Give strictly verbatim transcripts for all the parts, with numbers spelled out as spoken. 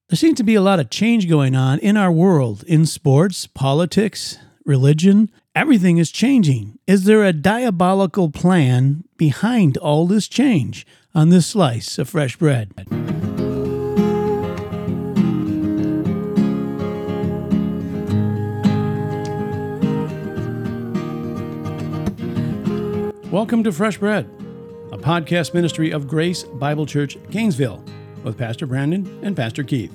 There seems to be a lot of change going on in our world, in sports, politics, religion. Everything is changing. Is there a diabolical plan behind all this change? On this slice of fresh bread. Welcome to Fresh Bread, a podcast ministry of Grace Bible Church, Gainesville, with Pastor Brandon and Pastor Keith.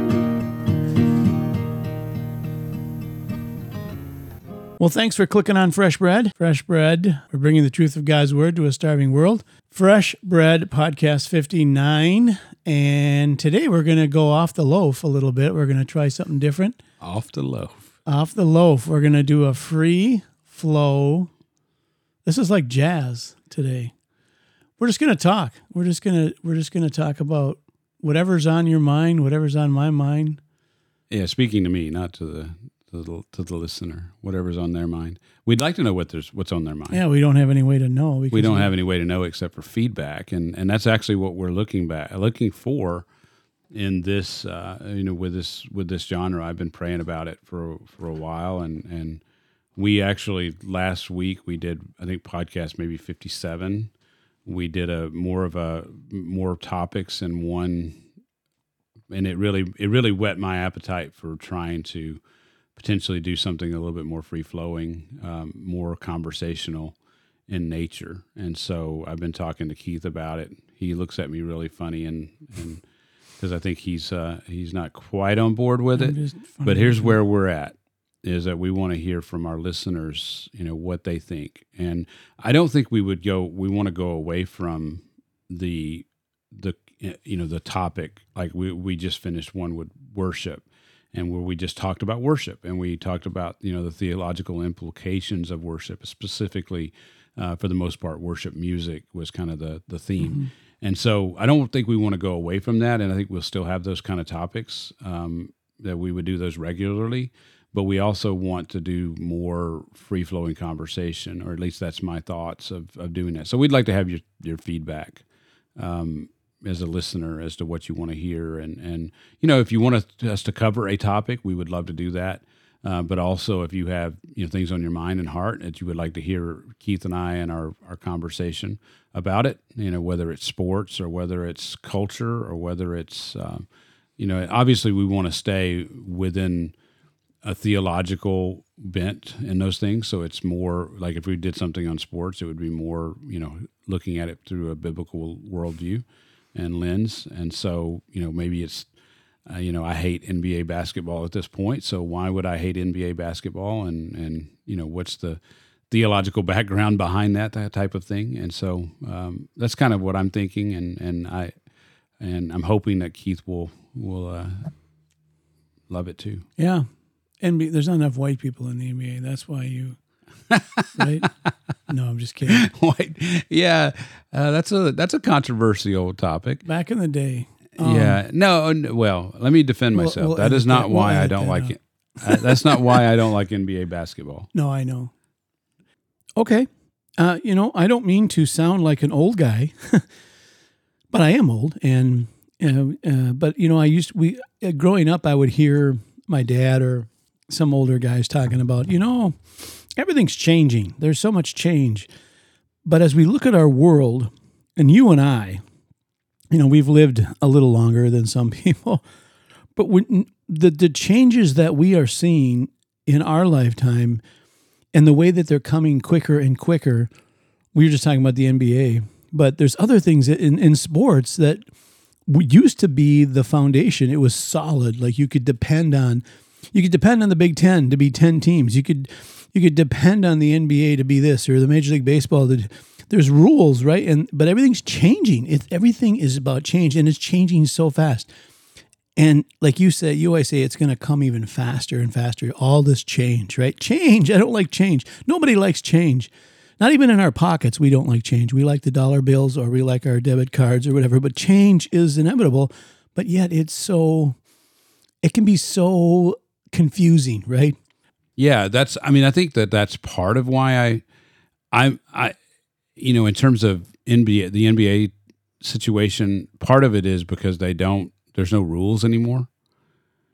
Well, thanks for clicking on Fresh Bread. Fresh Bread, we're bringing the truth of God's Word to a starving world. Fresh Bread Podcast fifty-nine, and today we're going to go off the loaf a little bit. We're going to try something different. Off the loaf. Off the loaf. We're going to do a free flow. This is like jazz today. We're just going to talk. We're just going to we're just going to talk about whatever's on your mind, whatever's on my mind. Yeah, speaking to me, not to the to the, to the listener. Whatever's on their mind. We'd like to know what there's what's on their mind. Yeah, we don't have any way to know. We don't have any way to know except for feedback, and and that's actually what we're looking back looking for in this uh, you know with this with this genre. I've been praying about it for for a while, and and we actually last week we did I think podcast maybe fifty-seven. We did a more of a more topics in one, and it really it really whet my appetite for trying to potentially do something a little bit more free flowing, um, more conversational in nature. And so I've been talking to Keith about it. He looks at me really funny, and and because I think he's uh, he's not quite on board with it. But here's where we're at. Is that we want to hear from our listeners, you know, what they think. And I don't think we would go, we want to go away from the, the you know, the topic. Like we, we just finished one with worship, and where we just talked about worship, and we talked about, you know, the theological implications of worship, specifically, uh, for the most part, worship music was kind of the, the theme. Mm-hmm. And so I don't think we want to go away from that. And I think we'll still have those kind of topics, um, that we would do those regularly. But we also want to do more free-flowing conversation, or at least that's my thoughts of, of doing that. So we'd like to have your, your feedback um, as a listener as to what you want to hear. And, and you know, if you want us to cover a topic, we would love to do that. Uh, but also if you have you know things on your mind and heart that you would like to hear Keith and I and our, our conversation about it, you know, whether it's sports or whether it's culture or whether it's, um, you know, obviously we want to stay within a theological bent in those things. So it's more like if we did something on sports, it would be more, you know, looking at it through a biblical worldview and lens. And so, you know, maybe it's, uh, you know, I hate N B A basketball at this point. So why would I hate N B A basketball? And, and, you know, what's the theological background behind that, that type of thing? And so um, that's kind of what I'm thinking. And, and I, and I'm hoping that Keith will, will uh, love it too. Yeah. N B A, there's not enough white people in the N B A. That's why you, right? No, I'm just kidding. White, yeah, uh, that's a that's a controversial topic. Back in the day, um, yeah. No, no, well, let me defend we'll, myself. We'll that is not that. why we'll I don't like out. it. Uh, that's not why I don't like N B A basketball. No, I know. Okay, uh, you know, I don't mean to sound like an old guy, but I am old, and uh, uh, but you know, I used we uh, growing up, I would hear my dad or some older guys talking about, you know, everything's changing. There's so much change. But as we look at our world, and you and I, you know, we've lived a little longer than some people, but when the, the changes that we are seeing in our lifetime and the way that they're coming quicker and quicker, we were just talking about the N B A, but there's other things in, in sports that used to be the foundation. It was solid. Like you could depend on You could depend on the Big Ten to be ten teams. You could you could depend on the N B A to be this, or the Major League Baseball. To, there's rules, right? And but everything's changing. It, everything is about change, and it's changing so fast. And like you said, you always say it's going to come even faster and faster. All this change, right? Change. I don't like change. Nobody likes change. Not even in our pockets, we don't like change. We like the dollar bills, or we like our debit cards or whatever. But change is inevitable. But yet it's so, it can be so confusing, right? Yeah, that's, I mean, I think that that's part of why I, I, I, you know, in terms of N B A, the N B A situation, part of it is because they don't, there's no rules anymore.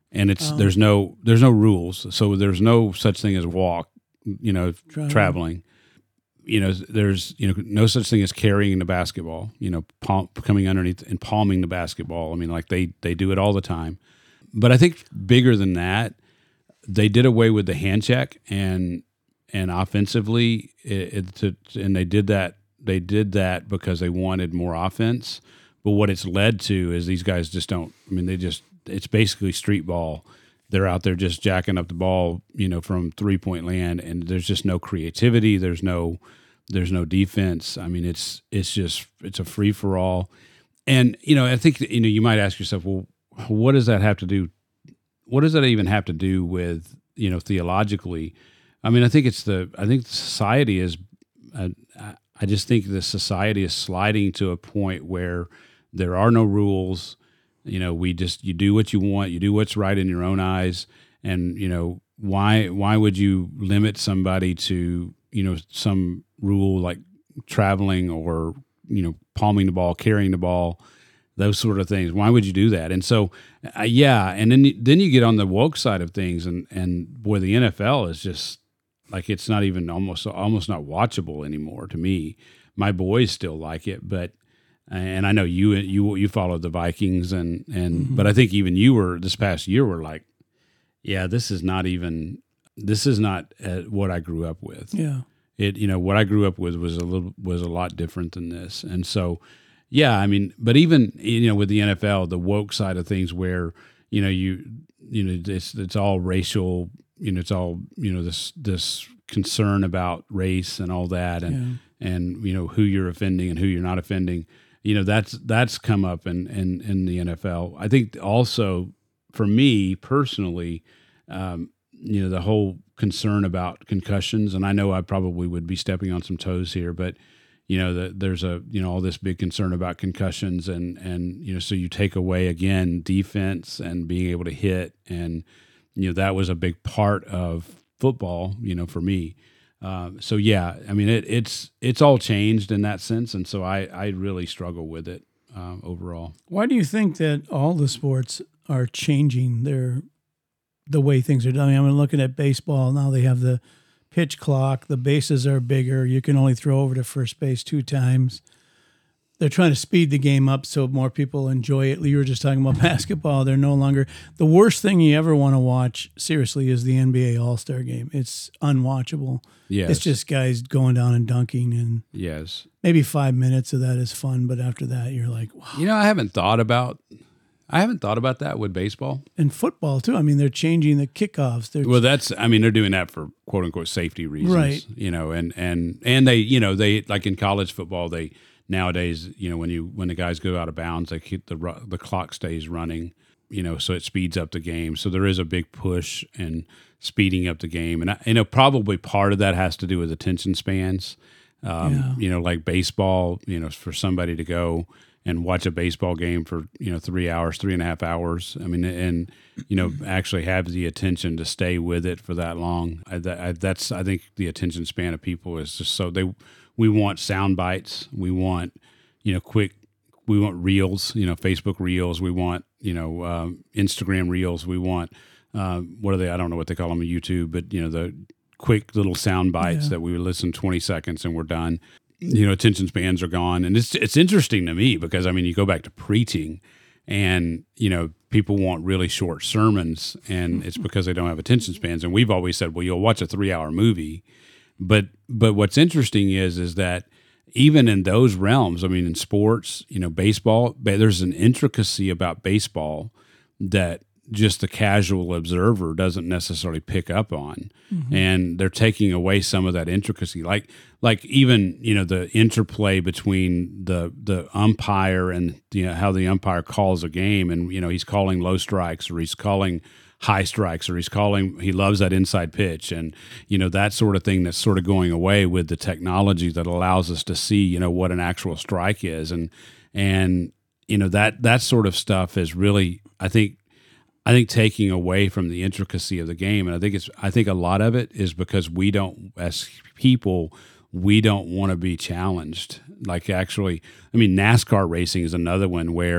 and it's Oh. there's no there's no rules, so there's no such thing as walk, you know, Traveling. traveling. You know, there's you know no such thing as carrying the basketball. You know, palm, coming underneath and palming the basketball. I mean, like they they do it all the time. But I think bigger than that, they did away with the hand check, and and offensively, it, it, to, and they did that. They did that because they wanted more offense. But what it's led to is these guys just don't. I mean, they just it's basically street ball. They're out there just jacking up the ball, you know, from three point land, and there's just no creativity. There's no, there's no defense. I mean, it's it's just it's a free for all. And you know, I think you know you might ask yourself, well, what does that have to do? What does that even have to do with you know theologically? I mean, I think it's the I think society is. Uh, I just think the society is sliding to a point where there are no rules. You know, we just you do what you want, you do what's right in your own eyes, and you know why why would you limit somebody to you know some rule like traveling or you know palming the ball, carrying the ball, those sort of things? Why would you do that? And so, uh, yeah, and then then you get on the woke side of things, and and boy, the N F L is just like it's not even almost almost not watchable anymore to me. My boys still like it, but. And I know you you you followed the Vikings, and and Mm-hmm. but I think even you were this past year were like, yeah, this is not even this is not uh, what I grew up with. Yeah. It you know what I grew up with was a little was a lot different than this, and so yeah, I mean, but even you know with the N F L, the woke side of things, where you know you you know it's it's all racial, you know it's all you know this this concern about race and all that, and Yeah. and you know who you're offending and who you're not offending. You know, that's that's come up in, in, in the N F L. I think also for me personally, um, you know, the whole concern about concussions, and I know I probably would be stepping on some toes here, but you know, the, there's a you know all this big concern about concussions, and and you know, so you take away again defense and being able to hit, and you know that was a big part of football, you know, for me. Um, so yeah, I mean it, it's it's all changed in that sense, and so I, I really struggle with it uh, overall. Why do you think that all the sports are changing their the way things are done? I mean, I'm looking at baseball now. They have the pitch clock. The bases are bigger. You can only throw over to first base two times. They're trying to speed the game up so more people enjoy it. You were just talking about basketball. They're no longer the worst thing you ever want to watch. Seriously, is the N B A All-Star Game. It's unwatchable. Yes. It's just guys going down and dunking, and Yes. maybe five minutes of that is fun, but after that, you're like, wow. You know, I haven't thought about I haven't thought about that with baseball. And football too. I mean, they're changing the kickoffs. They're Well, that's I mean, they're doing that for quote unquote safety reasons, Right. You know, and and and they you know they like in college football they. Nowadays, you know, when you when the guys go out of bounds, they keep the ru- the clock stays running, you know, so it speeds up the game. So there is a big push in speeding up the game, and I, you know, probably part of that has to do with attention spans. Um, Yeah. You know, like baseball, you know, for somebody to go and watch a baseball game for you know three hours, three and a half hours. I mean, and you know, actually have the attention to stay with it for that long. I, that, I, that's I think the attention span of people is just so they. We want sound bites. We want, you know, quick. We want reels. You know, Facebook reels. We want, you know, um, Instagram reels. We want uh, what are they? I don't know what they call them on YouTube, but you know, the quick little sound bites Yeah. that we would listen twenty seconds and we're done. You know, attention spans are gone, and it's it's interesting to me because I mean, you go back to preaching, and you know, people want really short sermons, and it's because they don't have attention spans. And we've always said, well, you'll watch a three-hour movie. But but what's interesting is is that even in those realms, I mean, in sports, you know, baseball, there's an intricacy about baseball that just the casual observer doesn't necessarily pick up on, mm-hmm. and they're taking away some of that intricacy, like like even you know the interplay between the the umpire and you know how the umpire calls a game, and you know he's calling low strikes or he's calling high strikes, or he's calling, he loves that inside pitch, and you know that sort of thing that's sort of going away with the technology that allows us to see, you know, what an actual strike is, and and you know that that sort of stuff is really, I think, I think taking away from the intricacy of the game, and I think it's, I think a lot of it is because we don't, as people, we don't want to be challenged. Like actually, I mean, NASCAR racing is another one where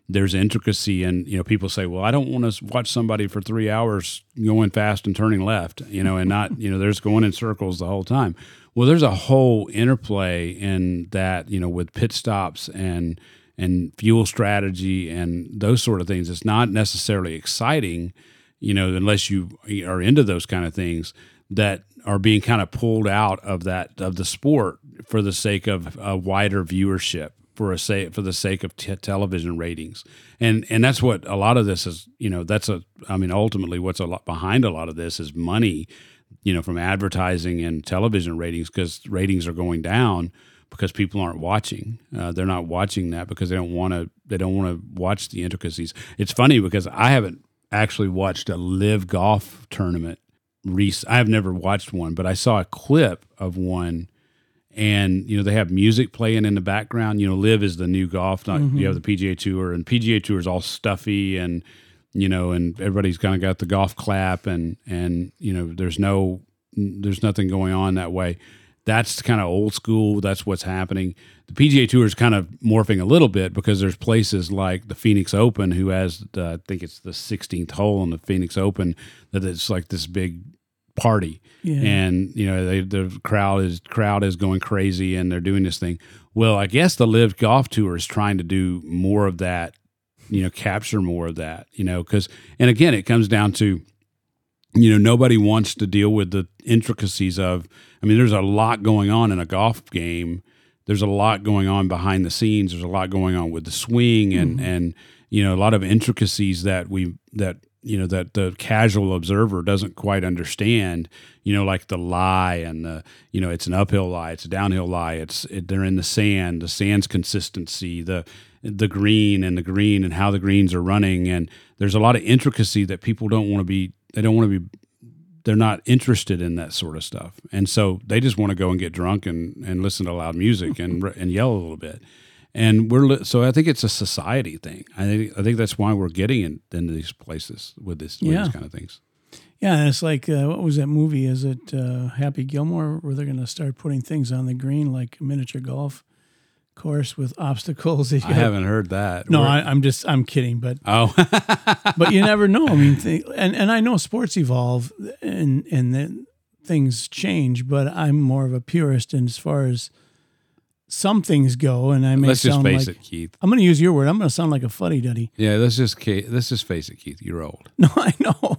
there's intricacy, and you know, people say, well, I don't want to watch somebody for three hours going fast and turning left, you know, and not, you know, there's going in circles the whole time. Well, there's a whole interplay in that, you know, with pit stops and and fuel strategy and those sort of things. It's not necessarily exciting, you know, unless you are into those kind of things, that are being kind of pulled out of that of the sport for the sake of a wider viewership, for a say for the sake of t- television ratings, and and that's what a lot of this is. You know, that's a I mean, ultimately, what's a lot behind a lot of this is money, you know, from advertising and television ratings, because ratings are going down because people aren't watching. Uh, they're not watching that because they don't want to. They don't want to watch the intricacies. It's funny because I haven't actually watched a live golf tournament. Rec- I've never watched one, but I saw a clip of one, and you know they have music playing in the background. You know, live is the new golf. Not mm-hmm. You have the P G A Tour, and P G A Tour is all stuffy, and you know, and everybody's kind of got the golf clap, and and you know, there's no, there's nothing going on that way. That's kind of old school. That's what's happening. The P G A Tour is kind of morphing a little bit because there's places like the Phoenix Open, who has, the, I think it's the sixteenth hole in the Phoenix Open, that it's like this big party, yeah. and you know they, the crowd is crowd is going crazy, and they're doing this thing. Well, I guess the Live Golf Tour is trying to do more of that, you know, capture more of that, you know, because, and again, it comes down to, you know, nobody wants to deal with the intricacies of, I mean, there's a lot going on in a golf game. There's a lot going on behind the scenes. There's a lot going on with the swing and, mm-hmm. and, you know, a lot of intricacies that we, that, you know, that the casual observer doesn't quite understand, you know, like the lie and the, you know, it's an uphill lie, it's a downhill lie. It's, it, they're in the sand, the sand's consistency, the, the green and the green and how the greens are running. And there's a lot of intricacy that people don't want to be, they don't want to be, they're not interested in that sort of stuff. And so they just want to go and get drunk and, and listen to loud music and and yell a little bit. And we're, so I think it's a society thing. I think, I think that's why we're getting in, into these places with this, with yeah. these kind of things. Yeah. And it's like, uh, what was that movie? Is it uh, Happy Gilmore, where they're going to start putting things on the green, like miniature golf course with obstacles? I haven't heard that. No, I, I'm just, I'm kidding, but, oh, but you never know. I mean, th- and, and I know sports evolve and, and then things change, but I'm more of a purist in as far as some things go. And I may let's just sound face like, it, Keith. I'm going to use your word. I'm going to sound like a fuddy-duddy. Yeah. Let's just, let's just face it, Keith. You're old. No, I know,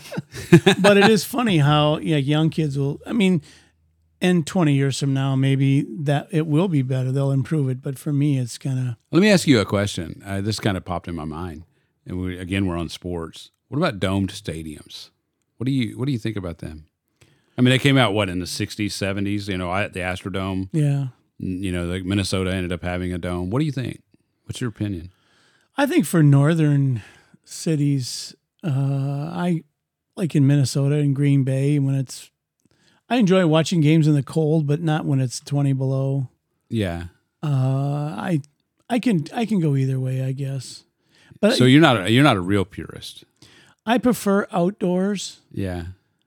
but it is funny how yeah, young kids will, I mean, and twenty years from now, maybe that it will be better. They'll improve it. But for me, it's kind of. Let me ask you a question. Uh, this kind of popped in my mind, and we, again, we're on sports. What about domed stadiums? What do you What do you think about them? I mean, they came out what in the sixties, seventies. You know, at the Astrodome. Yeah. You know, like Minnesota ended up having a dome. What do you think? What's your opinion? I think for northern cities, uh, I like in Minnesota and Green Bay when it's. I enjoy watching games in the cold, but not when it's twenty below. Yeah. Uh, I I can I can go either way, I guess. But so you're not a, you're not a real purist. I prefer outdoors. Yeah.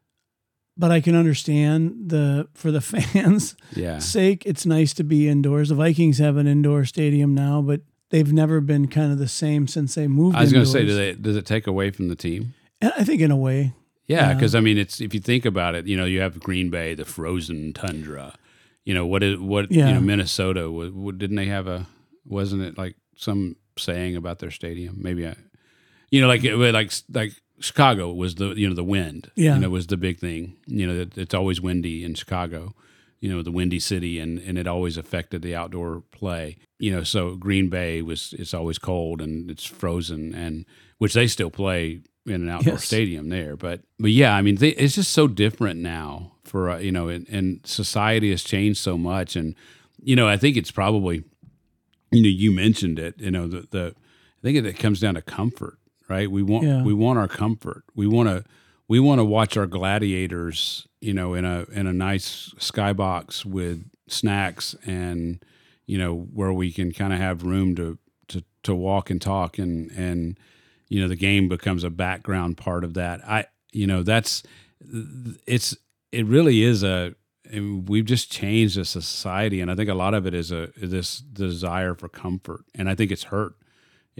But I can understand the for the fans' yeah. sake, it's nice to be indoors. The Vikings have an indoor stadium now, but they've never been kind of the same since they moved. I was going to say, indoors. do they, does it take away from the team? I think in a way. Yeah, because I mean, it's if you think about it, you know, you have Green Bay, the frozen tundra. You know what is what? Yeah. You know, Minnesota. What, what, didn't they have a? Wasn't it like some saying about their stadium? Maybe I, you know, like it, like like Chicago was the you know the wind. Yeah, you know, was the big thing. You know, it, it's always windy in Chicago. You know, the windy city, and and it always affected the outdoor play. You know, so Green Bay was it's always cold and it's frozen, and which they still play in an outdoor yes. stadium there. But, but yeah, I mean, they, it's just so different now for, uh, you know, and, and society has changed so much. And, you know, I think it's probably, you know, you mentioned it, you know, the, the I think it, it comes down to comfort, right? We want, yeah. we want our comfort. We want to, we want to watch our gladiators, you know, in a, in a nice skybox with snacks and, you know, where we can kind of have room to, to, to walk and talk and, and, you know, the game becomes a background part of that. I, you know, that's, it's, it really is a, we've just changed as a society. And I think a lot of it is a, this desire for comfort. And I think it's hurt.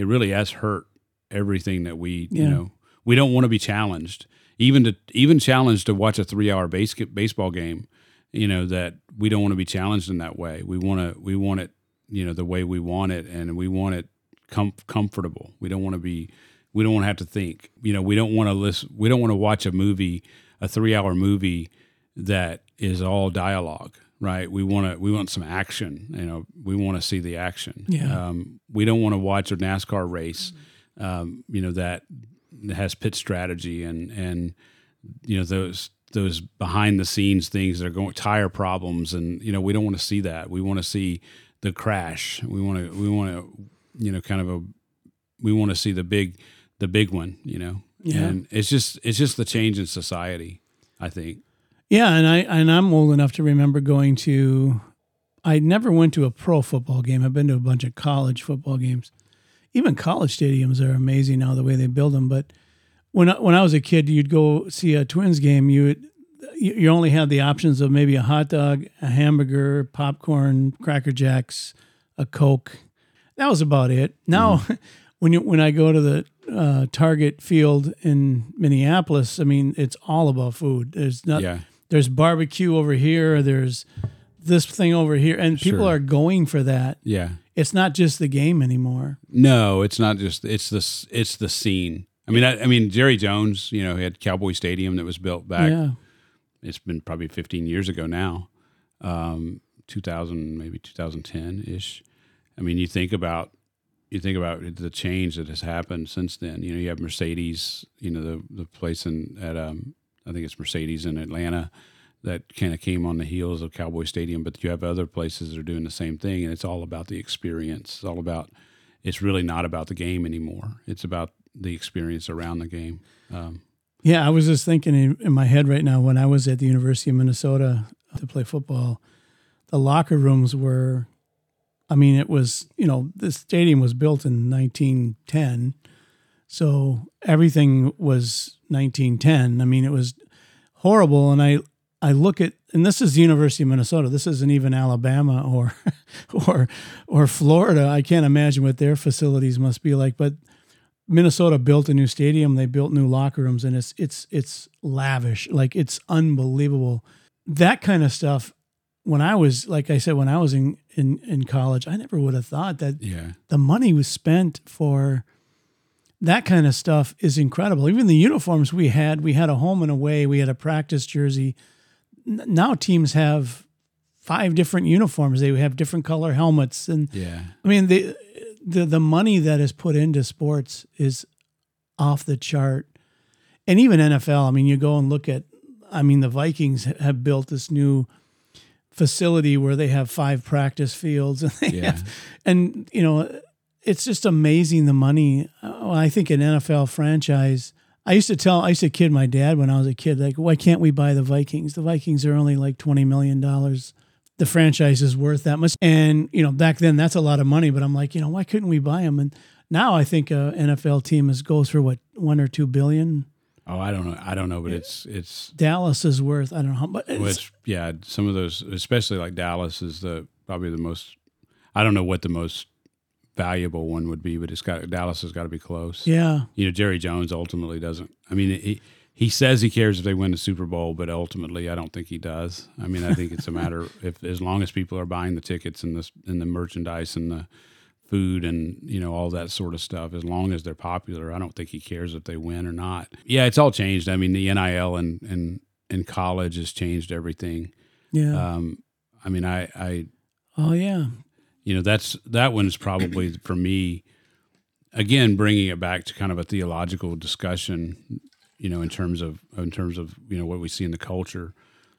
it really has hurt everything that we, Yeah. you know, we don't want to be challenged, even to even challenged to watch a three hour base, baseball game, you know, that we don't want to be challenged in that way. We want to, we want it, you know, the way we want it, and we want it com- comfortable. We don't want to be, we don't want to have to think, you know, we don't want to listen, we don't want to watch a movie, a three hour movie that is all dialogue, right? We want to, we want some action, you know, we want to see the action. Yeah. Um, we don't want to watch a NASCAR race, um, you know, that has pit strategy and, and, you know, those, those behind the scenes things that are going, tire problems. And, you know, we don't want to see that. We want to see the crash. We want to, we want to, you know, kind of a, we want to see the big, the big one, you know, Yeah. and it's just, it's just the change in society, I think. Yeah, and I and I'm old enough to remember going to. I never went to a pro football game. I've been to a bunch of college football games. Even college stadiums are amazing now the way they build them. But when I, when I was a kid, you'd go see a Twins game. You would, you you only had the options of maybe a hot dog, a hamburger, popcorn, Cracker Jacks, a Coke. That was about it. Now, mm-hmm. when you when I go to the uh, Target Field in Minneapolis, I mean, it's all about food. There's not. Yeah. There's barbecue over here. There's this thing over here. And people Sure. are going for that. Yeah. It's not just the game anymore. No, it's not just, it's the, it's the scene. I mean, I, I mean, Jerry Jones, you know, he had Cowboy Stadium that was built back. Yeah. It's been probably fifteen years ago now. Um, two thousand, maybe two thousand ten ish. I mean, you think about, you think about the change that has happened since then. You know, you have Mercedes, you know, the, the place in, at, um, I think it's Mercedes in Atlanta that kind of came on the heels of Cowboy Stadium, but you have other places that are doing the same thing, and it's all about the experience. It's all about, it's really not about the game anymore. It's about the experience around the game. Um, Yeah, I was just thinking in, in my head right now when I was at the University of Minnesota to play football, the locker rooms were, I mean, it was, you know, the stadium was built in nineteen ten, so everything was nineteen ten. I mean, it was horrible. And I, I look at, and this is the University of Minnesota. This isn't even Alabama or, or, or Florida. I can't imagine what their facilities must be like. But Minnesota built a new stadium. They built new locker rooms, and it's it's it's lavish. Like, it's unbelievable. That kind of stuff. When I was, like I said, when I was in in, in college, I never would have thought that yeah. the money was spent for. That kind of stuff is incredible. Even the uniforms we had, we had a home and away, we had a practice jersey. N- now teams have five different uniforms. They have different color helmets. And Yeah. I mean, the, the, the money that is put into sports is off the chart. And even N F L, I mean, you go and look at, I mean, the Vikings have built this new facility where they have five practice fields. And, they Yeah. have, and you know, it's just amazing the money. Uh, I think an N F L franchise, I used to tell, I used to kid my dad when I was a kid, like, why can't we buy the Vikings? The Vikings are only like twenty million dollars. The franchise is worth that much. And, you know, back then that's a lot of money, but I'm like, you know, why couldn't we buy them? And now I think a N F L team is goes for what, one or two billion? Oh, I don't know. I don't know, but it's, it's, Dallas is worth, I don't know how much. well, it's yeah, some of those, especially like Dallas is the, probably the most, I don't know what the most valuable one would be, but it's got, Dallas has got to be close. Yeah. You know, Jerry Jones ultimately doesn't, I mean, he, he says he cares if they win the Super Bowl, but ultimately I don't think he does. I mean, I think it's a matter if, as long as people are buying the tickets and the, and the merchandise and the food and, you know, all that sort of stuff, as long as they're popular, I don't think he cares if they win or not. Yeah. It's all changed. I mean, the N I L and, and, and college has changed everything. Yeah. Um, I mean, I, I, oh, yeah. you know, that's, that one's probably for me, again, bringing it back to kind of a theological discussion, you know, in terms of, in terms of, you know, what we see in the culture.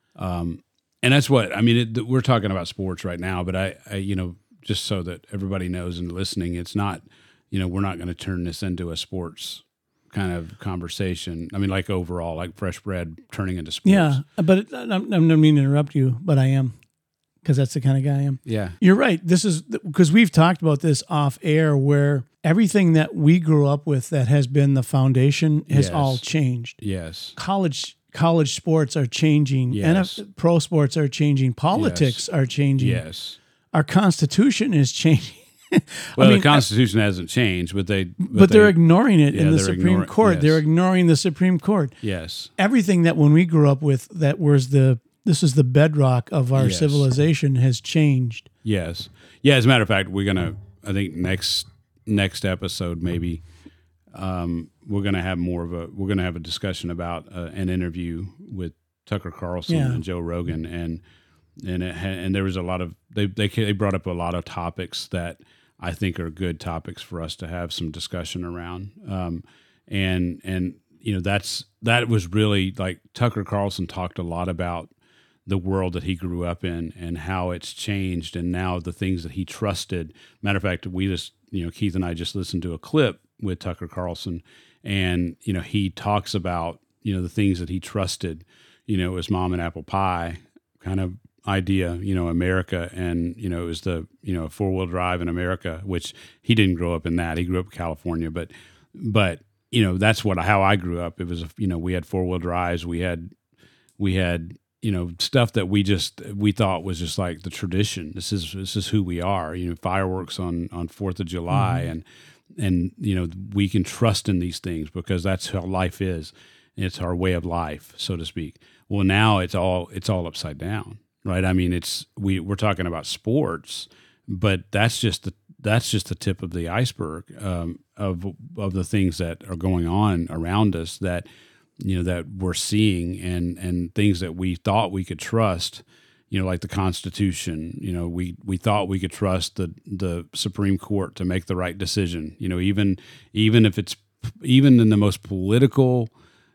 Um, and that's what, I mean, it, we're talking about sports right now, but I, I, you know, just so that everybody knows and listening, it's not, you know, we're not going to turn this into a sports kind of conversation. I mean, like overall, like Fresh Bread turning into sports. Yeah. But it, I'm, I'm not meaning to interrupt you, but I am. Because that's the kind of guy I am. Yeah. You're right. This is because we've talked about this off air where everything that we grew up with that has been the foundation has Yes. all changed. Yes. College college sports are changing. Yes. N F L, pro sports are changing. Politics Yes. are changing. Yes. Our Constitution is changing. Well, I mean, the Constitution hasn't changed, but they but, but they're they, ignoring it yeah, in the they're Supreme ignor- Court. yes. They're ignoring the Supreme Court. Yes. Everything that when we grew up with, that was the this is the bedrock of our Yes. civilization, has changed. Yes. Yeah. As a matter of fact, we're gonna. I think next next episode maybe um, we're gonna have more of a. We're gonna have a discussion about uh, an interview with Tucker Carlson Yeah. and Joe Rogan, and and it, ha- and there was a lot of they they they brought up a lot of topics that I think are good topics for us to have some discussion around. Um, and and you know that's that was really like Tucker Carlson talked a lot about the world that he grew up in and how it's changed, and now the things that he trusted. Matter of fact, we just, you know, Keith and I just listened to a clip with Tucker Carlson, and, you know, he talks about, you know, the things that he trusted, you know, his mom and apple pie kind of idea, you know, America, and, you know, it was the, you know, four wheel drive in America, which he didn't grow up in that. He grew up in California, but, but, you know, that's what, how I grew up. It was, you know, we had four wheel drives. We had, we had, you know, stuff that we just, we thought was just like the tradition. This is, this is who we are, you know, fireworks on, on fourth of July. Mm-hmm. and, and, you know, we can trust in these things because that's how life is. It's our way of life, so to speak. Well, now it's all, it's all upside down, right? I mean, it's, we, we're talking about sports, but that's just the, that's just the tip of the iceberg um, of, of the things that are going on around us that, you know, that we're seeing, and, and things that we thought we could trust, you know, like the Constitution. You know, we, we thought we could trust the, the Supreme Court to make the right decision, you know, even, even if it's, even in the most political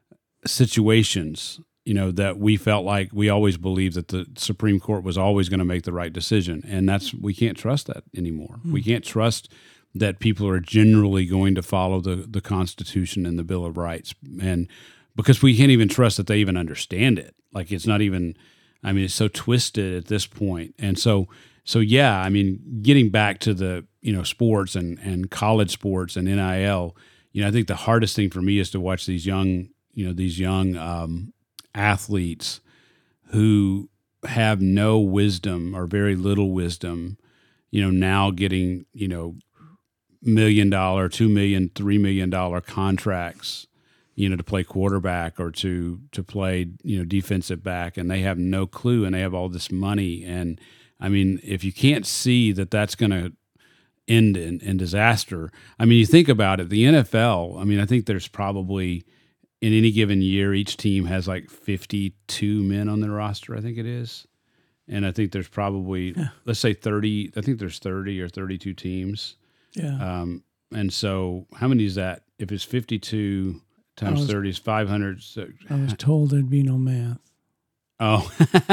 situations, you know, that we felt like we always believed that the Supreme Court was always going to make the right decision. And that's, we can't trust that anymore. Mm. We can't trust that people are generally going to follow the, the Constitution and the Bill of Rights. And because we can't even trust that they even understand it. Like, it's not even, I mean, it's so twisted at this point. And so, so yeah, I mean, getting back to the, you know, sports and, and college sports and N I L, you know, I think the hardest thing for me is to watch these young, you know, these young um, athletes who have no wisdom or very little wisdom, you know, now getting, you know, million dollar, two million, three million dollar contracts, you know, to play quarterback or to, to play, you know, defensive back, and they have no clue, and they have all this money. And I mean, if you can't see that that's going to end in, in disaster, I mean, you think about it, the N F L, I mean, I think there's probably in any given year, each team has like fifty-two men on their roster, I think it is. And I think there's probably, yeah. let's say thirty, I think there's thirty or thirty-two teams. Yeah. Um, and so how many is that? If it's fifty-two times was, thirty is five hundred. So, I was told there'd be no math. Oh,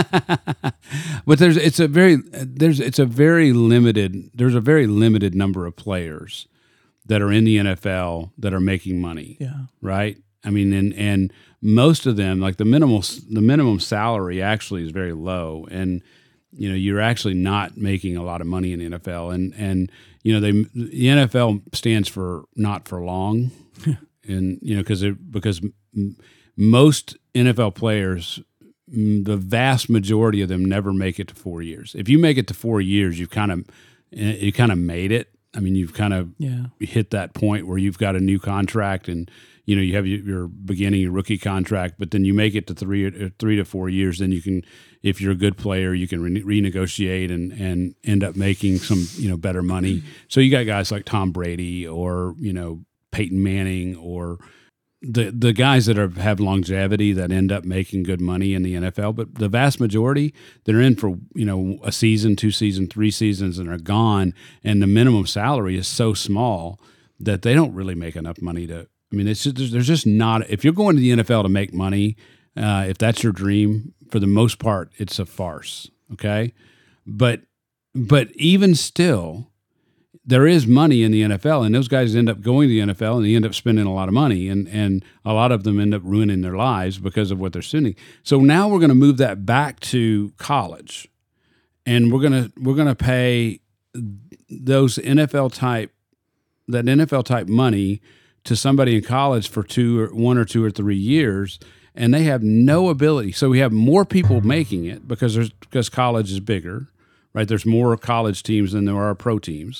but there's, it's a very, there's, it's a very limited, there's a very limited number of players that are in the N F L that are making money. Yeah. Right. I mean, and, and most of them, like the minimal, the minimum salary actually is very low, and, you know, you're actually not making a lot of money in the N F L. And, and, you know, they, the N F L stands for not for long. And, you know, cause it, because most N F L players, the vast majority of them never make it to four years. If you make it to four years, you've kind of, you kind of made it. I mean, you've kind of yeah. hit that point where you've got a new contract, and, you know, you have your, your beginning, your rookie contract, but then you make it to three or three to four years. Then you can, if you're a good player, you can re- renegotiate and, and end up making some, you know, better money. So you got guys like Tom Brady or, you know, Peyton Manning, or the the guys that are, have longevity that end up making good money in the N F L. But the vast majority, they're in for, you know, a season, two seasons, three seasons, and are gone. And the minimum salary is so small that they don't really make enough money to, I mean, it's just, there's just not, if you're going to the N F L to make money, uh, if that's your dream, for the most part, it's a farce. Okay. But, but even still, there is money in the N F L, and those guys end up going to the N F L and they end up spending a lot of money, and, and a lot of them end up ruining their lives because of what they're spending. So now we're going to move that back to college, and we're going to, we're going to pay those N F L type, that N F L type money to somebody in college for two or one or two or three years, and they have no ability. So we have more people making it because there's, because college is bigger, right? There's more college teams than there are pro teams.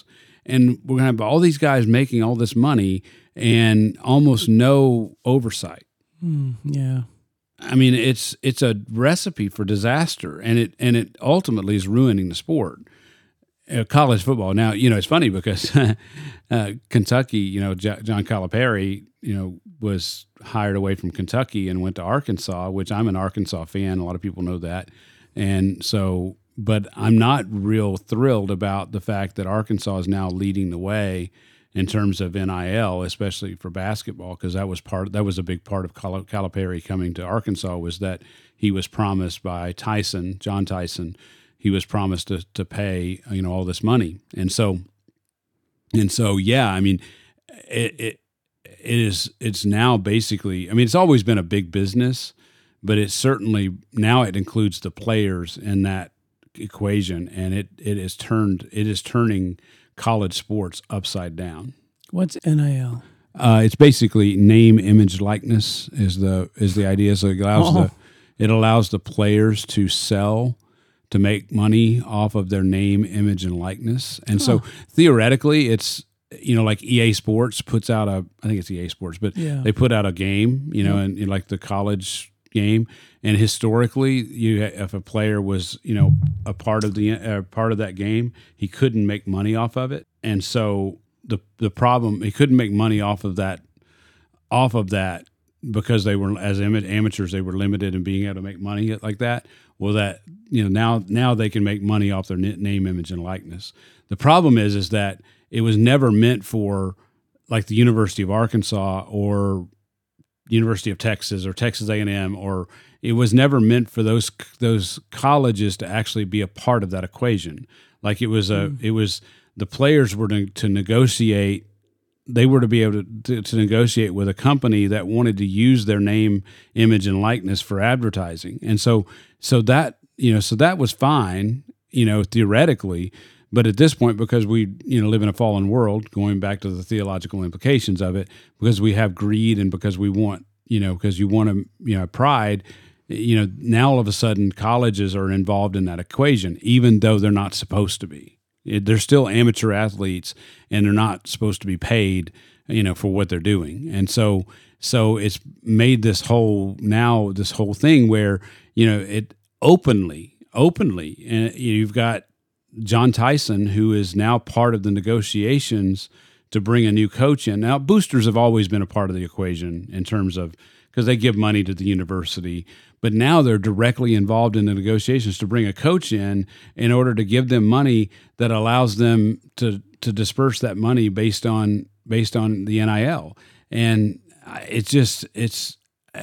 and we're going to have all these guys making all this money and almost no oversight. Mm, yeah. I mean, it's it's a recipe for disaster, and it and it ultimately is ruining the sport. Uh, college football. Now, you know, it's funny because uh, Kentucky, you know, J- John Calipari, you know, was hired away from Kentucky and went to Arkansas, which I'm an Arkansas fan. A lot of people know that. And so, but I'm not real thrilled about the fact that Arkansas is now leading the way in terms of N I L, especially for basketball, because that was part, that was a big part of Cal- Calipari coming to Arkansas, was that he was promised by Tyson, John Tyson, he was promised to, to pay, you know, all this money. And so, and so, yeah, I mean, it, it, it is, it's now basically, I mean, it's always been a big business, but it's certainly, now it includes the players in that equation, and it, it is turned, it is turning college sports upside down. What's N I L? Uh, it's basically name, image, likeness is the, is the idea. So it allows Oh. the, it allows the players to sell, to make money off of their name, image, and likeness. And Huh. so theoretically, it's, you know, like E A Sports puts out a, I think it's E A Sports, but Yeah. they put out a game, you know, Yep. and, and like the college game. And historically, you if a player was, you know, a part of the uh, part of that game, he couldn't make money off of it. And so the the problem, he couldn't make money off of that, off of that because they were, as am- amateurs, they were limited in being able to make money like that. Well, that, you know, now now they can make money off their name, image, and likeness. The problem is, is that it was never meant for like the University of Arkansas or University of Texas or Texas A and M, or it was never meant for those those colleges to actually be a part of that equation. Like it was a, mm. it was the players were to, to negotiate. They were to be able to, to, to negotiate with a company that wanted to use their name, image, and likeness for advertising. And so, so that, you know, so that was fine, you know, theoretically, but at this point, because we, you know, live in a fallen world, going back to the theological implications of it, because we have greed and because we want, you know, because you want to, you know, pride, you know, now all of a sudden colleges are involved in that equation, even though they're not supposed to be. They're still amateur athletes, and they're not supposed to be paid, you know, for what they're doing. And so, so it's made this whole now this whole thing where, you know, it openly, openly, and you've got John Tyson, who is now part of the negotiations to bring a new coach in. Now, boosters have always been a part of the equation in terms of, because they give money to the university, but now they're directly involved in the negotiations to bring a coach in in order to give them money that allows them to to disperse that money based on based on the N I L. And it's just it's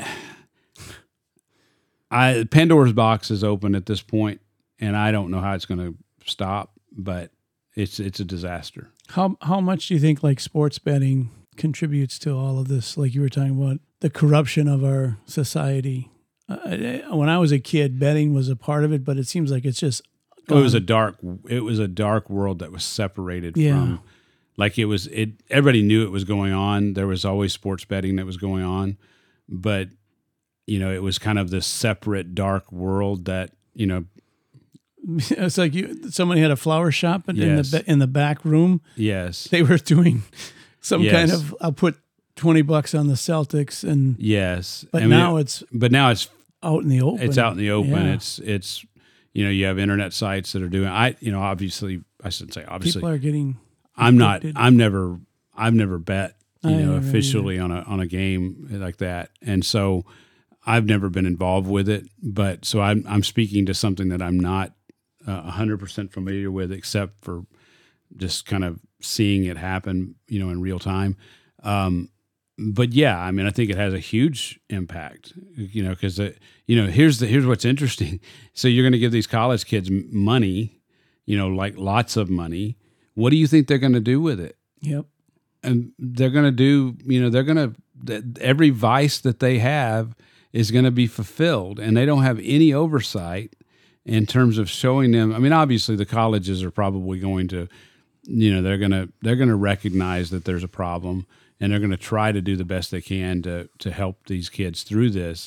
I Pandora's box is open at this point, and I don't know how it's going to stop, but it's it's a disaster. How how much do you think like sports betting contributes to all of this? Like you were talking about the corruption of our society. Uh, when I was a kid, betting was a part of it, but it seems like it's just gone. It was a dark. It was a dark world that was separated yeah. from. Like it was. It everybody knew it was going on. There was always sports betting that was going on, but you know it was kind of this separate dark world that you know. It's like you. Somebody had a flower shop in, yes. in the in the back room. Yes, they were doing some yes. kind of. I'll put twenty bucks on the Celtics, and yes, but I mean, now it's but now it's out in the open. It's out in the open. Yeah. It's it's you know you have internet sites that are doing. I you know obviously I shouldn't say obviously. People are getting. I'm not. addicted. I'm never. I've never bet you I know never officially on a on a game like that, and so I've never been involved with it. But so I'm I'm speaking to something that I'm not a hundred percent familiar with, except for just kind of seeing it happen, you know, in real time. Um, but yeah, I mean, I think it has a huge impact, you know, because you know, here's the here's what's interesting. So you're going to give these college kids money, you know, like lots of money. What do you think they're going to do with it? Yep. And they're going to do, you know, they're going to every vice that they have is going to be fulfilled, and they don't have any oversight in terms of showing them. I mean, obviously, the colleges are probably going to, you know, they're going to they're going to recognize that there's a problem, and they're going to try to do the best they can to to help these kids through this.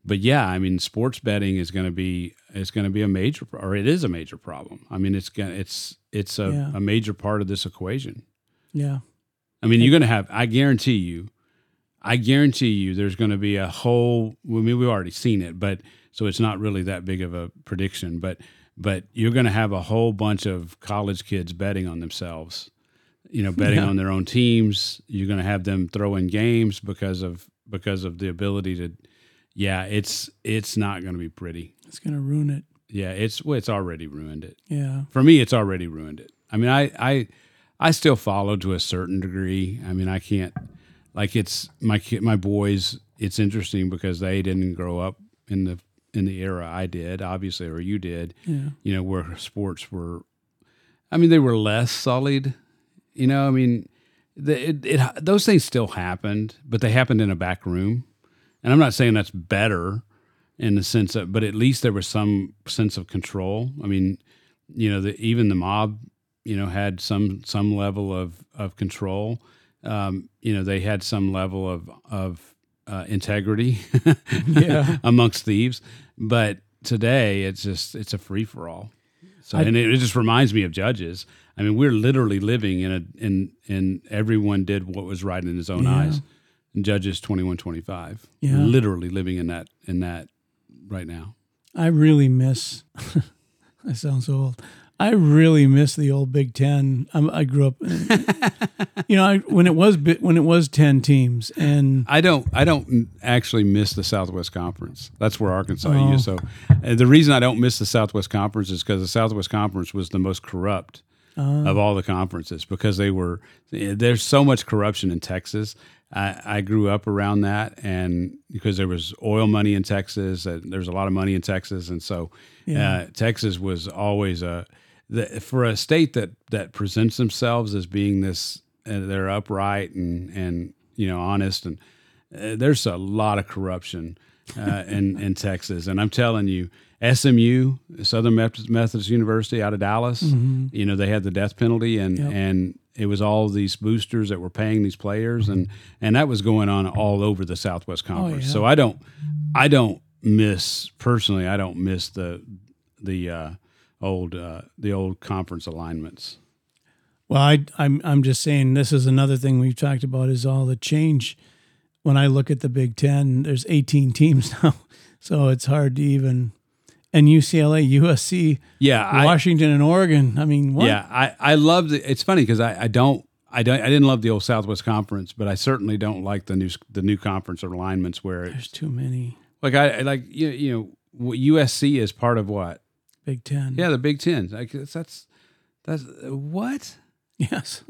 but yeah, I mean, sports betting is going to be is going to be a major, or it is a major problem. I mean, it's gonna it's it's a, Yeah. a major part of this equation. Yeah. I mean, you're going to have. I guarantee you, I guarantee you, there's going to be a whole. I mean, we've already seen it, but so it's not really that big of a prediction. But but you're going to have a whole bunch of college kids betting on themselves. You know, betting Yeah. on their own teams. You're going to have them throw in games because of because of the ability to. Yeah, it's it's not going to be pretty. It's going to ruin it. Yeah, it's well, it's already ruined it. Yeah. For me, it's already ruined it. I mean, I I I still follow to a certain degree. I mean, I can't like it's my kid, my boys. It's interesting because they didn't grow up in the in the era I did, obviously, or you did. Yeah. You know, where sports were. I mean, they were less sullied. You know, I mean, the, it, it those things still happened, but they happened in a back room. And I'm not saying that's better in the sense of, but at least there was some sense of control. I mean, you know, the, even the mob, you know, had some some level of of control. Um, you know, they had some level of of uh, integrity Yeah. amongst thieves. But today, it's just it's a free for all. So, I- and it, it just reminds me of Judges. I mean, we're literally living in a in in everyone did what was right in his own Yeah. eyes. In Judges twenty-one twenty-five. Yeah. Literally living in that in that right now. I really miss. I sound so old. I really miss the old Big Ten. I'm, I grew up, you know, I, when it was bi- when it was ten teams, and I don't I don't actually miss the Southwest Conference. That's where Arkansas Oh. used. So uh, the reason I don't miss the Southwest Conference is because the Southwest Conference was the most corrupt uh, of all the conferences because they were there's so much corruption in Texas. I, I grew up around that, and because there was oil money in Texas, uh, there's a lot of money in Texas, and so Yeah. uh, Texas was always a the, for a state that that presents themselves as being this uh, they're upright and and you know honest, and uh, there's a lot of corruption uh, in in Texas, and I'm telling you. S M U, Southern Methodist University out of Dallas, Mhm. you know, they had the death penalty, and Yep. and it was all these boosters that were paying these players, and and that was going on all over the Southwest Conference. yeah. So I don't, I don't miss personally. I don't miss the the uh, old uh, the old conference alignments. well, I, I'm I'm just saying this is another thing we've talked about is all the change. When I look at the Big Ten, there's eighteen teams now, so it's hard to even. And U C L A, U S C, Yeah, I, Washington, and Oregon. I mean, what? yeah, I I love the. It's funny because I, I don't. I don't. I didn't love the old Southwest Conference, but I certainly don't like the new the new conference alignments where There's it's too many. like I I like you you know U S C is part of what? Big Ten. Yeah, the Big Ten. Like that's that's what? Yes.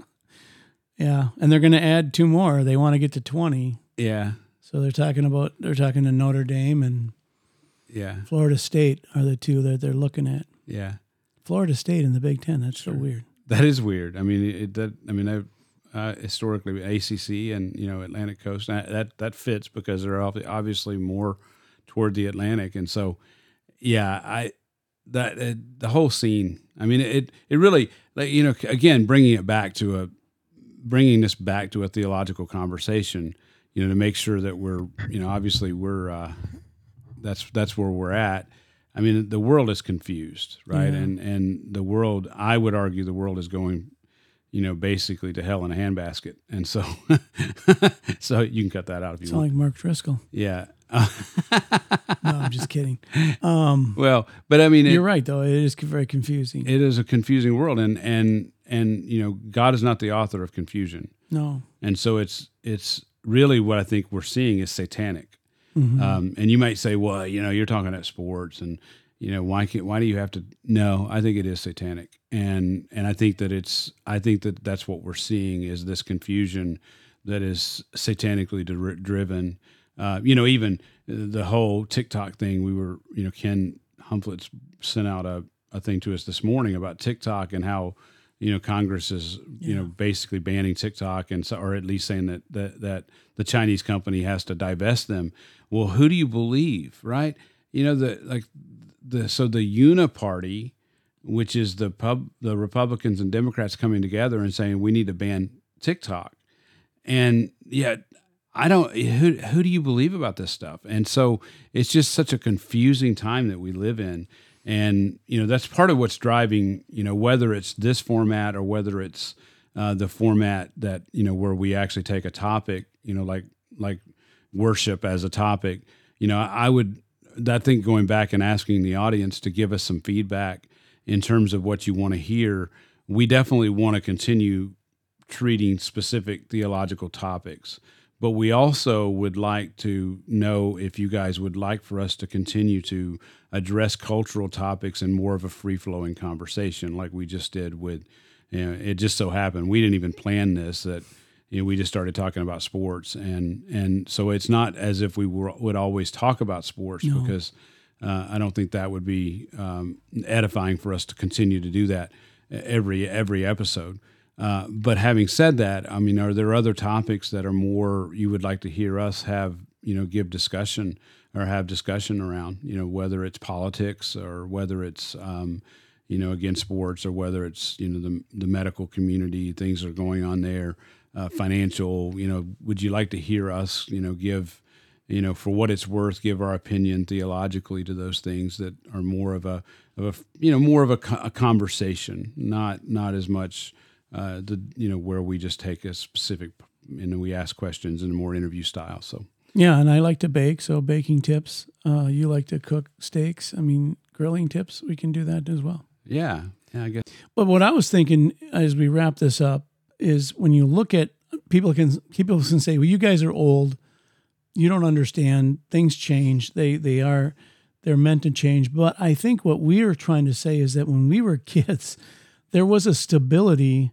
Yeah, and they're going to add two more. They want to get to twenty. Yeah, So they're talking about they're talking to Notre Dame and yeah, Florida State are the two that they're looking at. yeah. Florida State in the Big Ten. That's so weird. That is weird. I mean, it, that I mean, I've, uh, historically A C C and you know Atlantic Coast that that, that fits because they're obvi- obviously more toward the Atlantic, and so yeah, I that uh, the whole scene. I mean, it it really like you know again bringing it back to a bringing this back to a theological conversation. You know, to make sure that we're you know obviously we're uh, that's that's where we're at. I mean, the world is confused, right? Yeah. And and the world, I would argue, the world is going, you know, basically to hell in a handbasket. And so, so you can cut that out if you Sound want. like Mark Driscoll. Yeah. No, I'm just kidding. Um, Well, but I mean, it, you're right though. It is very confusing. it is a confusing world, and and and you know, God is not the author of confusion, no. and so it's it's really what I think we're seeing is satanic. Mhm. Um, and you might say, well, you know, you're talking about sports, and you know, why can't why do you have to? No, I think it is satanic, and and I think that it's I think that that's what we're seeing is this confusion that is satanically dri- driven. Uh, you know, even the whole TikTok thing. We were, you know, Ken Humphletts sent out a, a thing to us this morning about TikTok and how you know Congress is you Yeah. know basically banning TikTok and so, or at least saying that that that the Chinese company has to divest them. Well, who do you believe, right? You know, the like the so the Uniparty, which is the pub the Republicans and Democrats coming together and saying we need to ban TikTok, and yet I don't, who, who do you believe about this stuff? And so it's just such a confusing time that we live in. And, you know, that's part of what's driving, you know, whether it's this format or whether it's uh, the format that, you know, where we actually take a topic, you know, like, like worship as a topic, you know, I would, I think going back and asking the audience to give us some feedback in terms of what you want to hear. We definitely want to continue treating specific theological topics, but we also would like to know if you guys would like for us to continue to address cultural topics in more of a free-flowing conversation like we just did with, you know, it just so happened, we didn't even plan this, that, you know, we just started talking about sports. And, and so it's not as if we were, would always talk about sports, no. because uh, I don't think that would be um, edifying for us to continue to do that every, every episode. Uh, but having said that, I mean, are there other topics that are more you would like to hear us have, you know, give discussion or have discussion around, you know, whether it's politics or whether it's, um, you know, again, sports, or whether it's, you know, the, the medical community, things that are going on there, uh, financial, you know, would you like to hear us, you know, give, you know, for what it's worth, give our opinion theologically to those things that are more of a, of a you know, more of a, a conversation, not, not as much, Uh, the you know where we just take a specific and then we ask questions in a more interview style. So yeah, and I like to bake, so baking tips. Uh, you like to cook steaks. I mean, grilling tips. We can do that as well. Yeah, yeah, I guess. But what I was thinking as we wrap this up is when you look at people can people can say, well, you guys are old, you don't understand. Things change. They they are they're meant to change. But I think what we are trying to say is that when we were kids, there was a stability.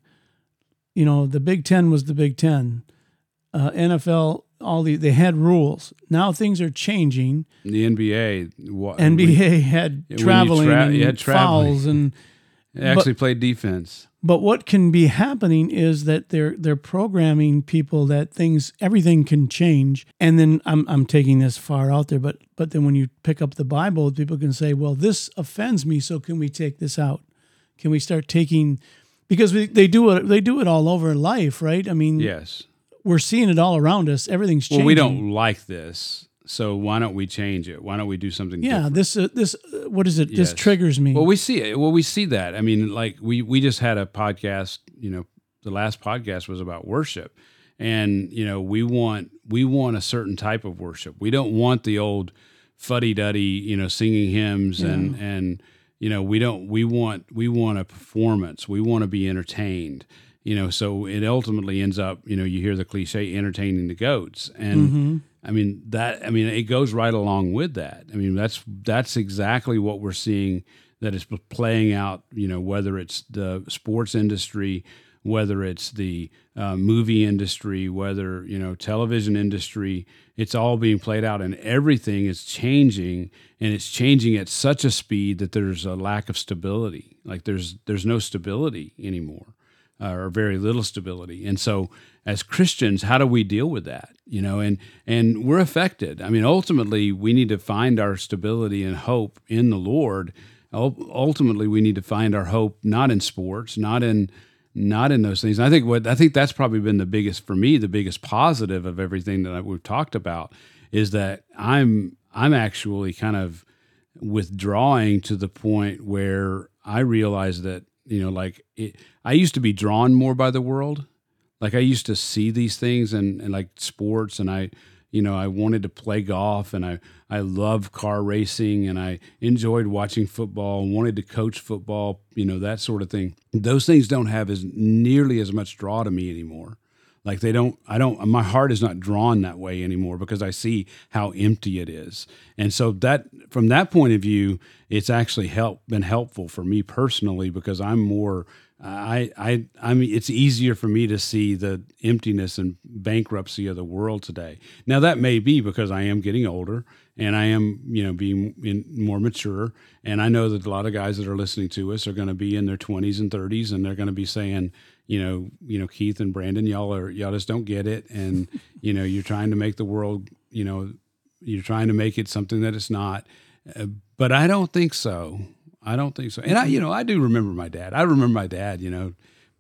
You know, the Big Ten was the Big Ten. Uh, N F L, all the they had rules. Now things are changing. The N B A, what, N B A we, had traveling tra- and had fouls and they actually but, played defense. But what can be happening is that they're they're programming people that things everything can change. And then I'm I'm taking this far out there, but but then when you pick up the Bible, people can say, well, this offends me, so can we take this out? Can we start taking? Because we, they do it, they do it all over life, right? I mean, yes, we're seeing it all around us. Everything's changing. Well, we don't like this, so why don't we change it? Why don't we do something? Yeah, different? this, uh, this, uh, what is it? Yes. This triggers me. Well, we see it. Well, we see that. I mean, like we we just had a podcast. You know, the last podcast was about worship, and you know, we want we want a certain type of worship. We don't want the old fuddy-duddy, you know, singing hymns yeah. and and. You know, we don't, we want, we want a performance. We want to be entertained, you know, so it ultimately ends up, you know, you hear the cliche entertaining the goats. And mm-hmm. I mean, that, I mean, it goes right along with that. I mean, that's, that's exactly what we're seeing that is playing out, you know, whether it's the sports industry, whether it's the uh, movie industry, whether, you know, television industry, it's all being played out and everything is changing, and it's changing at such a speed that there's a lack of stability. Like there's, there's no stability anymore, uh, or very little stability. And so as Christians, how do we deal with that? You know, and, and we're affected. I mean, ultimately we need to find our stability and hope in the Lord. Ultimately we need to find our hope, not in sports, not in, Not in those things. I think what I think that's probably been the biggest for me, the biggest positive of everything that we've talked about is that I'm I'm actually kind of withdrawing to the point where I realize that, you know, like it, I used to be drawn more by the world. Like I used to see these things and, and like sports, and I, you know, I wanted to play golf, and I, I love car racing, and I enjoyed watching football and wanted to coach football, you know, that sort of thing. Those things don't have as nearly as much draw to me anymore. Like they don't, I don't, my heart is not drawn that way anymore because I see how empty it is. And so that, from that point of view, it's actually help, been helpful for me personally because I'm more, I, I, I mean, it's easier for me to see the emptiness and bankruptcy of the world today. Now that may be because I am getting older and I am, you know, being in, more mature. And I know that a lot of guys that are listening to us are going to be in their twenties and thirties, and they're going to be saying, you know, you know, Keith and Brandon, y'all are, y'all just don't get it. And, you know, you're trying to make the world, you know, you're trying to make it something that it's not. Uh, but I don't think so. I don't think so. And I, you know, I do remember my dad. I remember my dad, you know,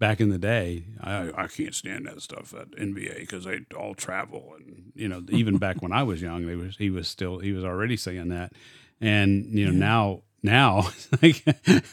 back in the day, I, I can't stand that stuff at N B A because they all travel, and you know, even back when I was young, they was he was still he was already saying that, and you know, Yeah. now now like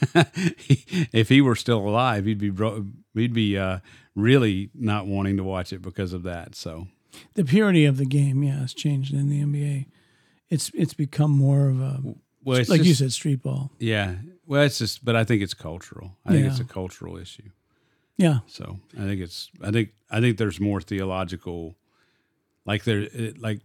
if he were still alive, he'd be bro- he'd be uh, really not wanting to watch it because of that. So The purity of the game, yeah, has changed in the N B A. It's it's become more of a, well, it's like you just- said, street ball. yeah, well, it's just, but I think it's cultural. I think it's Yeah. a cultural issue. Yeah, So I think it's I think I think there's more theological, like there it, like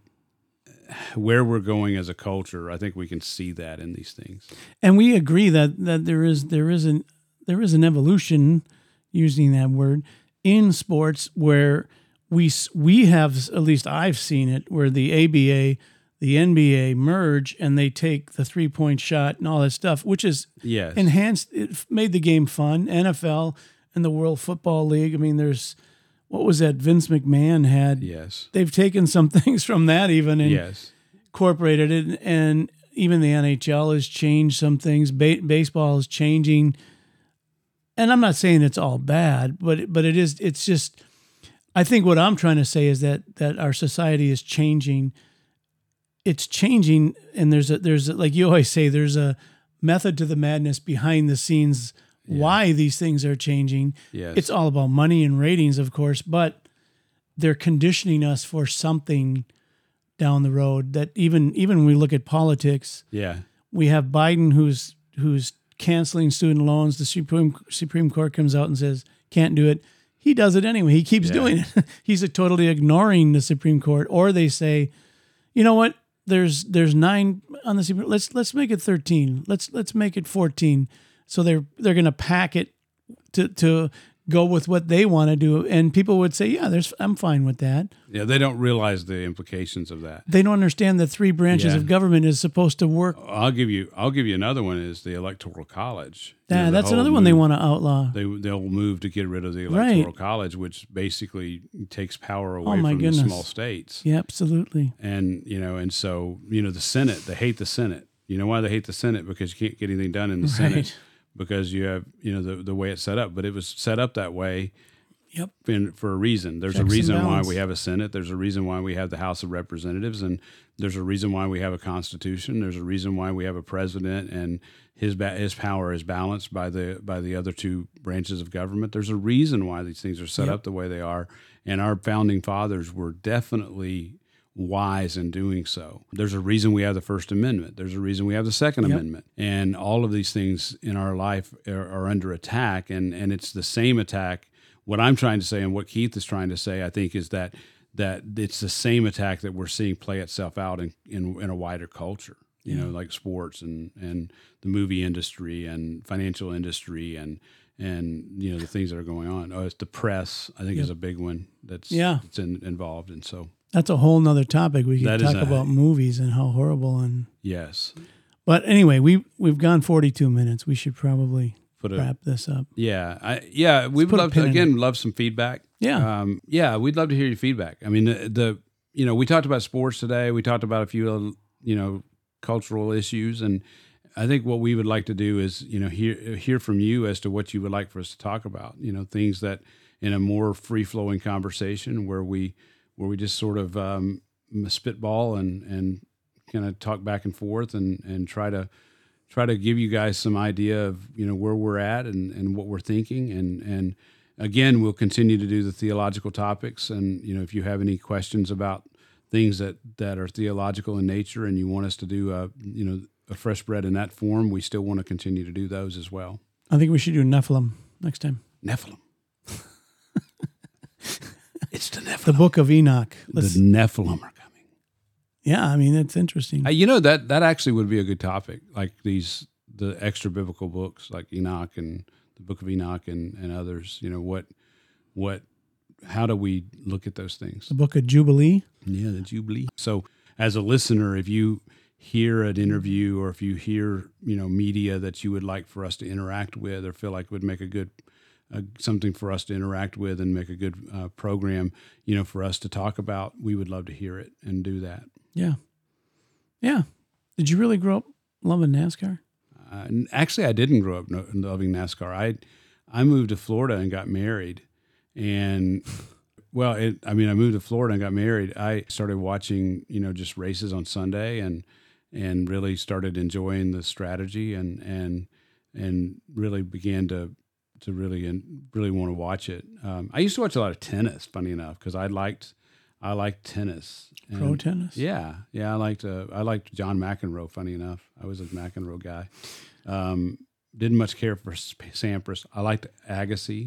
where we're going as a culture. I think we can see that in these things. and we agree that that there is there is an there is an evolution, using that word, in sports where we s- we have, at least I've seen it, where the A B A, the N B A merge and they take the three point shot and all that stuff, which is Yes. enhanced, it made the game fun. N F L and the World Football League. I mean, there's, what was that Vince McMahon had? Yes. They've taken some things from that even and Yes. incorporated it, and even the N H L has changed some things. Ba- baseball is changing, and I'm not saying it's all bad, but but it is. It's just, I think what I'm trying to say is that that our society is changing. It's changing, and there's a there's a, like you always say, there's a method to the madness behind the scenes. Why these things are changing. Yes. It's all about money and ratings, of course, but they're conditioning us for something down the road. That even even when we look at politics, Yeah. we have Biden who's who's canceling student loans. The Supreme Supreme Court comes out and says can't do it. He does it anyway. He keeps Yeah. doing it. He's a totally ignoring the Supreme Court. Or they say, you know what? There's there's nine on the Supreme. Let's let's make it thirteen. Let's let's make it fourteen. So they're they're going to pack it to to go with what they want to do, and people would say, yeah, there's I'm fine with that. Yeah. They don't realize the implications of that. They don't understand that three branches Yeah. of government is supposed to work. I'll give you. I'll give you another one. Is the Electoral College. You know, Yeah, the that's whole another one they move- want to outlaw. They they'll move to get rid of the Electoral Right. College, which basically takes power away Oh, my from goodness. the small states. Yeah, absolutely. And you know, and so you know, the Senate. They hate the Senate. You know why they hate the Senate? Because you can't get anything done in the Senate Right. because you have you know the the way it's set up. But it was set up that way. Yep. In, for a reason. There's Checks a and reason why balance. we have a Senate. There's a reason why we have the House of Representatives, and there's a reason why we have a Constitution. There's a reason why we have a president, and his ba- his power is balanced by the by the other two branches of government. There's a reason why these things are set Yep. up the way they are, and our founding fathers were definitely wise in doing so. There's a reason we have the First Amendment. There's a reason we have the Second Yep. Amendment. And all of these things in our life are, are under attack, and, and it's the same attack. What I'm trying to say and what Keith is trying to say, I think, is that that it's the same attack that we're seeing play itself out in, in, in a wider culture, you know, like sports and, and the movie industry and financial industry and and you know the things that are going on. Oh, it's the press, I think, is a big one that's Yeah. that's in, involved. And so That's a whole nother topic. We could That is talk a- about movies and how horrible and. yes, But anyway, we we've gone forty-two minutes. We should probably put a wrap this up. yeah, I yeah, we would put a love to pin in again love some feedback. Yeah. Um, yeah, we'd love to hear your feedback. I mean, the, the you know we talked about sports today. We talked about a few uh, you know cultural issues, and I think what we would like to do is you know hear hear from you as to what you would like for us to talk about. You know, things that in a more free flowing conversation where we where we just sort of um, spitball and and kind of talk back and forth and and try to try to give you guys some idea of you know where we're at and, and what we're thinking and and again we'll continue to do the theological topics and you know if you have any questions about things that that are theological in nature and you want us to do a you know a fresh bread in that form, we still want to continue to do those as well. I think we should do Nephilim next time. Nephilim. It's the Nephilim. The Book of Enoch. Let's, the Nephilim are coming. yeah, I mean, it's interesting. Uh, you know that that actually would be a good topic, like these the extra biblical books like Enoch and the Book of Enoch and, and others. You know what what how do we look at those things? The Book of Jubilee. Yeah, the Jubilee. So as a listener, if you hear an interview or if you hear you know media that you would like for us to interact with or feel like would make a good uh, something for us to interact with and make a good uh, program, you know, for us to talk about, we would love to hear it and do that. Yeah. Yeah. Did you really grow up loving NASCAR? Uh, n- actually, I didn't grow up no, loving NASCAR. I I moved to Florida and got married, and well, it, I mean, I moved to Florida and got married. I started watching, you know, just races on Sunday, and and really started enjoying the strategy, and and and really began to to really and really want to watch it. Um, I used to watch a lot of tennis, funny enough, because I liked I liked tennis. And Pro tennis. Yeah, yeah, I liked uh, I liked John McEnroe. Funny enough, I was a McEnroe guy. Um, didn't much care for Sampras. I liked Agassi,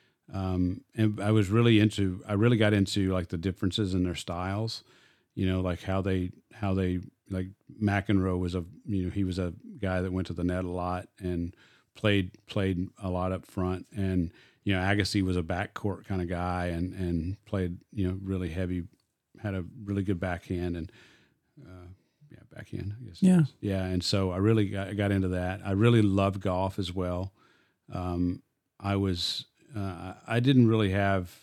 um, and I was really into. I really got into like the differences in their styles. You know, like how they how they like McEnroe was a you know he was a guy that went to the net a lot and played played a lot up front, and you know Agassi was a backcourt kind of guy and and played you know really heavy, had a really good backhand and uh, yeah backhand I guess yeah yeah and so I really got, got into that. I really loved golf as well. Um, I was uh, I didn't really have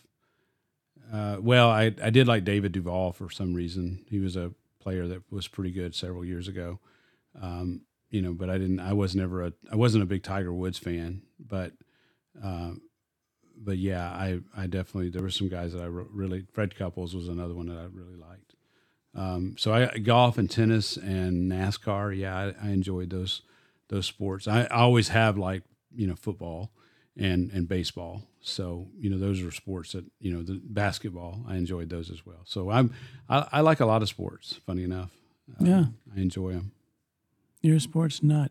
uh, well I I did like David Duval for some reason. He was a player that was pretty good several years ago. Um, you know, but I didn't, I was never a, I wasn't a big Tiger Woods fan, but, um, but yeah, I, I definitely, there were some guys that I really, Fred Couples was another one that I really liked. Um, so I, golf and tennis and NASCAR, yeah, I, I enjoyed those, those sports. I, I always have liked, you know, football and, and baseball. So, you know, those are sports that, you know, the basketball, I enjoyed those as well. So I'm, I, I like a lot of sports, funny enough. Um, yeah. I enjoy them. You're a sports nut.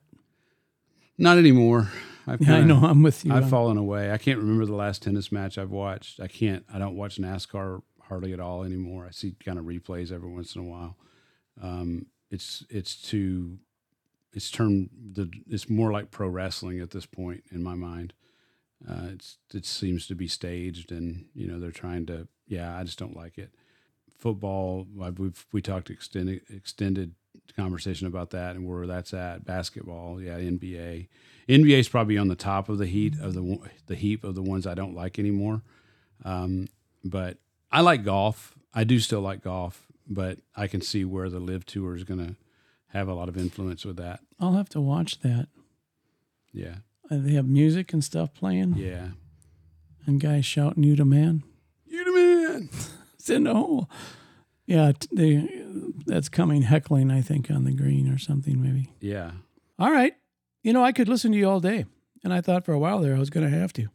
Not anymore. I've Yeah, kinda, I know. I'm with you. I've I'm, fallen away. I can't remember the last tennis match I've watched. I can't. I don't watch NASCAR hardly at all anymore. I see kind of replays every once in a while. Um, it's it's too. It's turned. The, it's more like pro wrestling at this point in my mind. Uh, it's it seems to be staged, and you know they're trying to. Yeah, I just don't like it. Football. I've, we've we talked extended extended. conversation about that and where that's at. Basketball, yeah, N B A. N B A is probably on the top of the heat of the the heap of the ones I don't like anymore. Um, but I like golf. I do still like golf, but I can see where the Live Tour is going to have a lot of influence with that. I'll have to watch that. Yeah, Uh, they have music and stuff playing. yeah, And guys shouting, "You the man." you the man. It's in the hole. Yeah, t- they, that's coming heckling, I think, on the green or something, maybe. Yeah. All right. You know, I could listen to you all day. And I thought for a while there I was going to have to.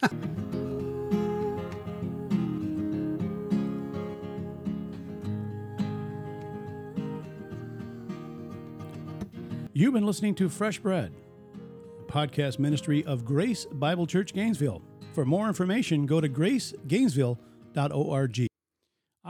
You've been listening to Fresh Bread, a podcast ministry of Grace Bible Church Gainesville. For more information, go to grace gainesville dot org.